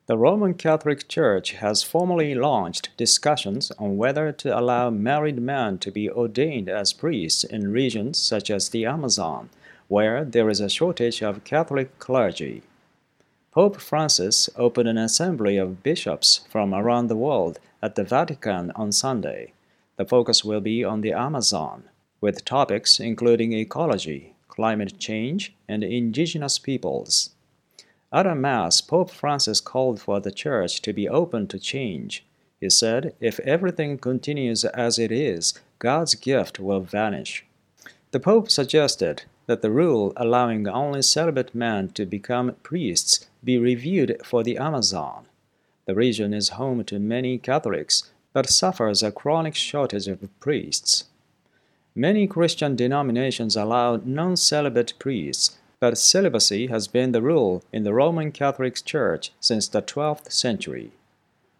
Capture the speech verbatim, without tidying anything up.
The Roman Catholic Church has formally launched discussions on whether to allow married men to be ordained as priests in regions such as the Amazon, where there is a shortage of Catholic clergy. Pope Francis opened an assembly of bishops from around the world at the Vatican on Sunday. The focus will be on the Amazon, with topics including ecology, climate change, and indigenous peoples. At a Mass, Pope Francis called for the Church to be open to change. He said, "If everything continues as it is, God's gift will vanish." The Pope suggested that the rule allowing only celibate men to become priests be reviewed for the Amazon. The region is home to many Catholics, but suffers a chronic shortage of priests. Many Christian denominations allow non-celibate priests, but celibacy has been the rule in the Roman Catholic Church since the twelfth century.